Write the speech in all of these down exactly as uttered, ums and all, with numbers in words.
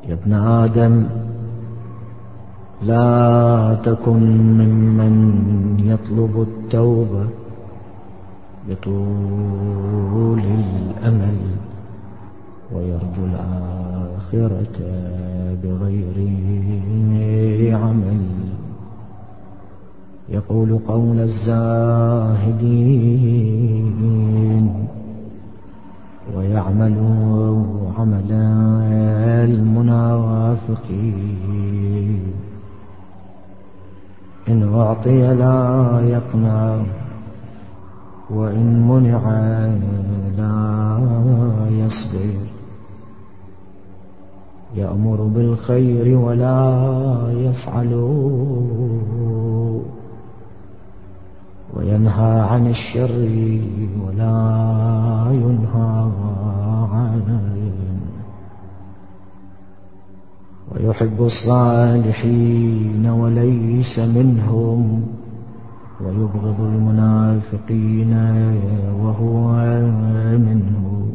يا ابن آدم لا تكن ممن يطلب التوبة بطول الأمل ويرجو الآخرة بغير عمل. يقول قول الزاهدين ويعمل عمل المنافقين. إن أعطي لا يقنع وإن منع لا يصبر. يأمر بالخير ولا يفعل وينهى عن الشر ولا ينهى عنه. ويحب الصالحين وليس منهم ويبغض المنافقين وهو منهم.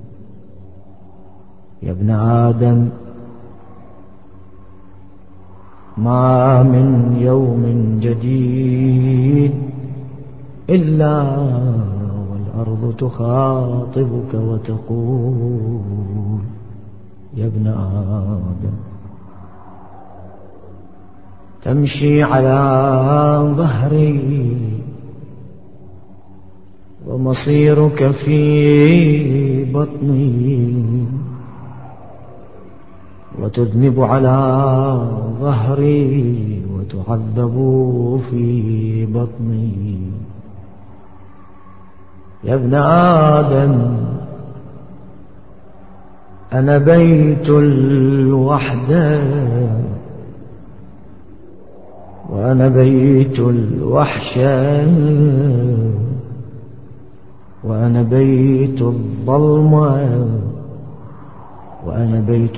يا ابن آدم ما من يوم جديد إلا والأرض تخاطبك وتقول يا ابن آدم تمشي على ظهري ومصيرك في بطني وتذنب على ظهري وتعذب في بطني. يا ابن آدم أنا بيت الوحدة وأنا بيت الوحشة وأنا بيت الظلمة وأنا بيت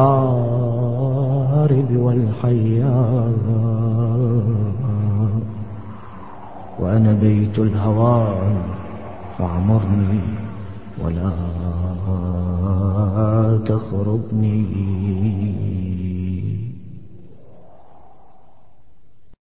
العقارب والحياة وأنا بيت الهوى فاعمرني ولا تخربني.